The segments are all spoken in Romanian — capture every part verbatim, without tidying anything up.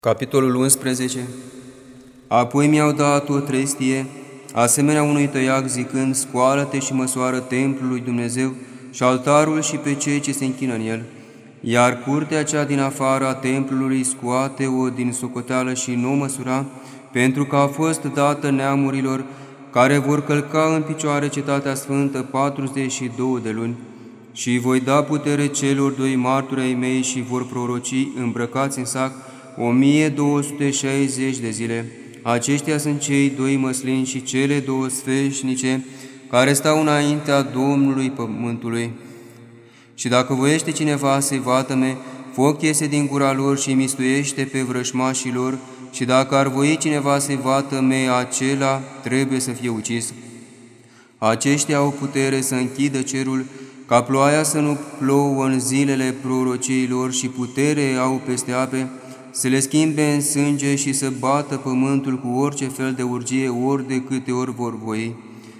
Capitolul unsprezece. Apoi mi-au dat o trestie, asemenea unui tăiac, zicând: scoală-te și măsoară templul lui Dumnezeu și altarul și pe cei ce se închină în el. Iar curtea cea din afara templului scoate-o din socoteală și nu o măsura, pentru că a fost dată neamurilor care vor călca în picioare cetatea sfântă patruzeci și două de luni. Și voi da putere celor doi marturi ai mei și vor proroci îmbrăcați în sac o mie două sute șaizeci de zile. Aceștia sunt cei doi măslini și cele două sfeșnice care stau înaintea Domnului pământului. Și dacă voiește cineva să-i vatăme, foc iese din gura lor și mistuiește pe vrășmașii lor, și dacă ar voi cineva să-i vatăme, acela trebuie să fie ucis. Aceștia au putere să închidă cerul, ca ploaia să nu plouă în zilele prorociilor, și putere au peste ape, să le schimbe în sânge și să bată pământul cu orice fel de urgie, ori de câte ori vor voi.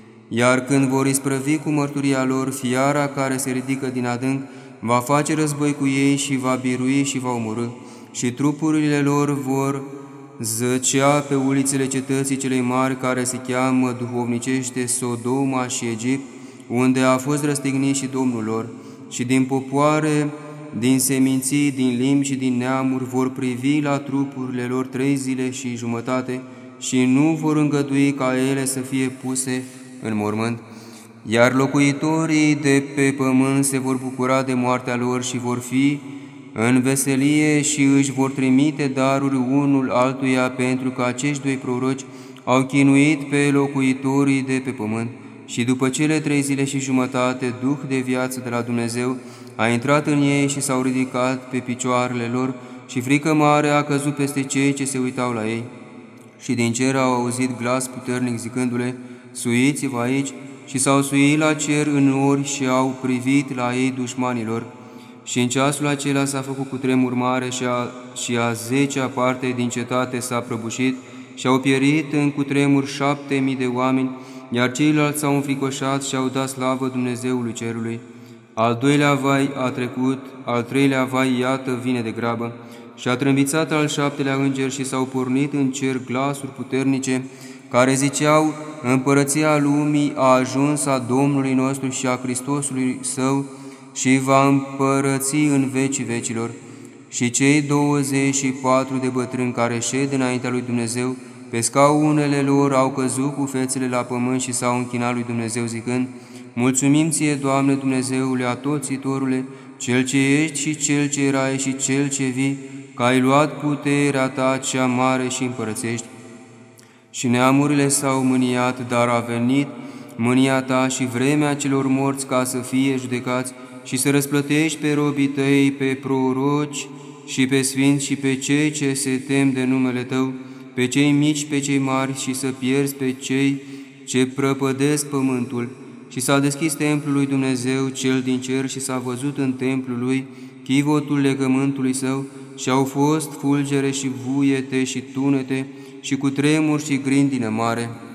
Iar când vor isprăvi cu mărturia lor, fiara care se ridică din adânc va face război cu ei și va birui și va omorâ, și trupurile lor vor zăcea pe ulițele cetății celei mari, care se cheamă duhovnicește Sodoma și Egipt, unde a fost răstignit și Domnul lor. Și din popoare, din seminții, din limbi și din neamuri vor privi la trupurile lor trei zile și jumătate și nu vor îngădui ca ele să fie puse în mormânt. Iar locuitorii de pe pământ se vor bucura de moartea lor și vor fi în veselie și își vor trimite daruri unul altuia, pentru că acești doi proroci au chinuit pe locuitorii de pe pământ. Și după cele trei zile și jumătate, Duh de viață de la Dumnezeu a intrat în ei și s-au ridicat pe picioarele lor, și frică mare a căzut peste cei ce se uitau la ei. Și din cer au auzit glas puternic zicându-le: suiți-vă aici, și s-au suit la cer în nori și au privit la ei dușmanilor. Și în ceasul acela s-a făcut cutremur mare și a, și a zecea parte din cetate s-a prăbușit și au pierit în cutremur șapte mii de oameni, iar ceilalți s-au înfricoșat și au dat slavă Dumnezeului cerului. Al doilea vai a trecut, al treilea vai, iată, vine de grabă. Și a trâmbițat al șaptelea înger și s-au pornit în cer glasuri puternice, care ziceau: împărăția lumii a ajuns a Domnului nostru și a Hristosului Său, și va împărăți în vecii vecilor. Și cei douăzeci și patru de bătrâni care șed înaintea lui Dumnezeu, pe scaunele lor au căzut cu fețele la pământ și s-au închinat lui Dumnezeu, zicând: mulțumim ție, Doamne Dumnezeule Atoțitorule, Cel ce ești și Cel ce erai și Cel ce vii, că ai luat puterea ta cea mare și împărățești. Și neamurile s-au mâniat, dar a venit mânia ta și vremea celor morți, ca să fie judecați și să răsplătești pe robii tăi, pe proroci și pe sfinți și pe cei ce se tem de numele tău, pe cei mici, pe cei mari, și să pierzi pe cei ce prăpădesc pământul. Și s-a deschis templul lui Dumnezeu cel din cer și s-a văzut în templul lui chivotul legământului său, și au fost fulgere și vuiete și tunete și cutremur și grindină mare.